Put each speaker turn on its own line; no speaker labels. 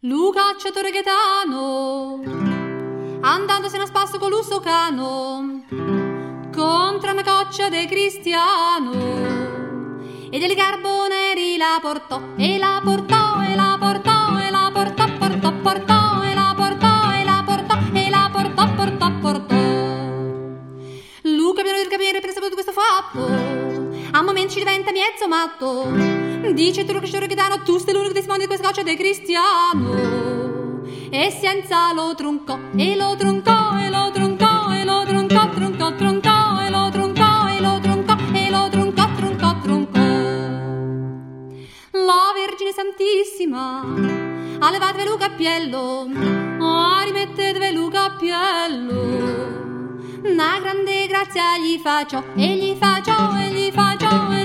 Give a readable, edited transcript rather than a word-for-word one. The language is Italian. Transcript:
Luca cacciatore Gaetano, andandosene a spasso con l'uso cano, contra una coccia de Cristiano, e dei carboneri la portò, e la portò, e la portò, e la portò, portò, e la portò, e la portò, e la portò, portò. Luca piano del capire per saputo questo fatto, a momenti ci diventa mezzo matto. Dice tu Luca cacciatore Gaetano, tu sei l'unico testimone di questa coccia de Cristiano. E senza lo truncò, e lo truncò, e lo truncò, e lo truncò, truncò, e lo truncò, e lo truncò, e lo truncò, truncò. La Vergine Santissima, ha levatevi Luca a piello, rimettetevi Luca a piello. Una grande grazia gli faccio, e gli faccio, e gli faccio,